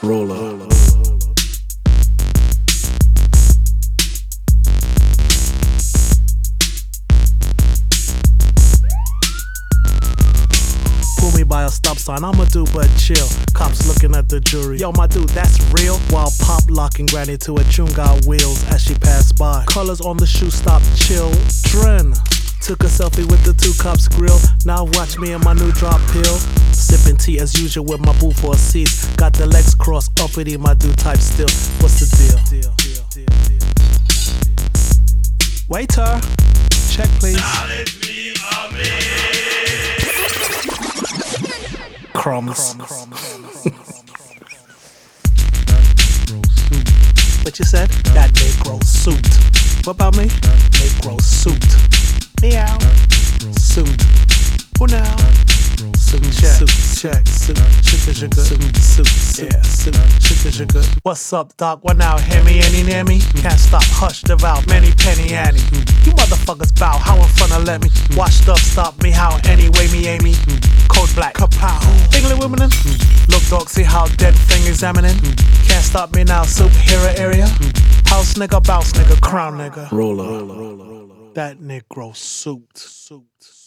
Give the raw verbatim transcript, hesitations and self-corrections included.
Roller. Pull me by a stop sign, I'ma do but chill. Cops looking at the jury. Yo, my dude, that's real. While pop locking granny to a tune got wheels as she passed by. Colors on the shoe stop children. Took a selfie with the two cops grill. Now watch me and my new drop pill. Sipping tea as usual with my boo for a seat. Got the legs crossed, uppity, my dude type still. What's the deal? Waiter, check please. Crumbs. What you said? That Negro suit. What about me? Negro suit. Meow. Suit. Who now? Suit, check, check, suit, chicka, chicka, suit, suit, yeah, suit, chicka, chicka. What's up, doc? What now? Hear me, any near me? Can't stop, hush, devout, many penny Annie. You motherfuckers bow, how in front of let me? Washed up, stop me, how anyway me, Amy. Code black, kapow. England women, look, dog, see how dead thing examining. Can't stop me now, superhero area. House nigga, bounce nigga, crown nigga. Roller. That Negro suit.